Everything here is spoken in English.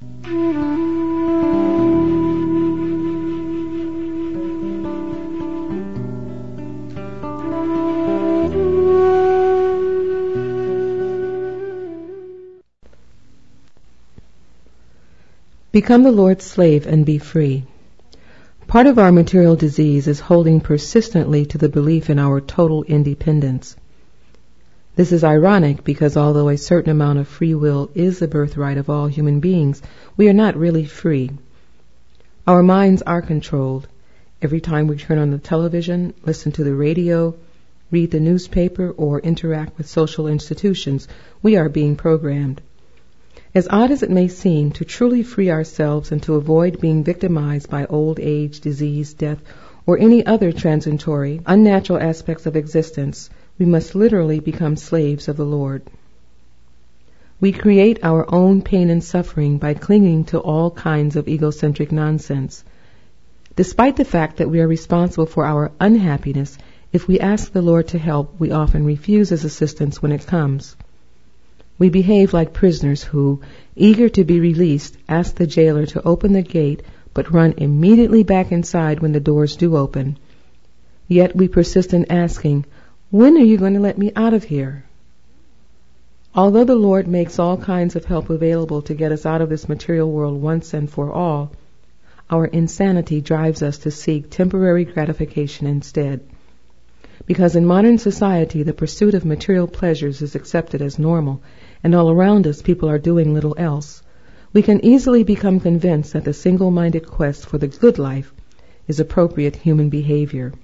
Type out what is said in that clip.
Become the Lord's slave and be free. Part of our material disease is holding persistently to the belief in our total independence. This is ironic because although a certain amount of free will is the birthright of all human beings, we are not really free. Our minds are controlled. Every time we turn on the television, listen to the radio, read the newspaper, or interact with social institutions, we are being programmed. As odd as it may seem, to truly free ourselves and to avoid being victimized by old age, disease, death, or any other transitory, unnatural aspects of existence, we must literally become slaves of the Lord. We create our own pain and suffering by clinging to all kinds of egocentric nonsense. Despite the fact that we are responsible for our unhappiness, if we ask the Lord to help, we often refuse His assistance when it comes. We behave like prisoners who, eager to be released, ask the jailer to open the gate but run immediately back inside when the doors do open. Yet we persist in asking, "When are you going to let me out of here?" Although the Lord makes all kinds of help available to get us out of this material world once and for all, our insanity drives us to seek temporary gratification instead. Because in modern society the pursuit of material pleasures is accepted as normal, and all around us people are doing little else, we can easily become convinced that the single-minded quest for the good life is appropriate human behavior.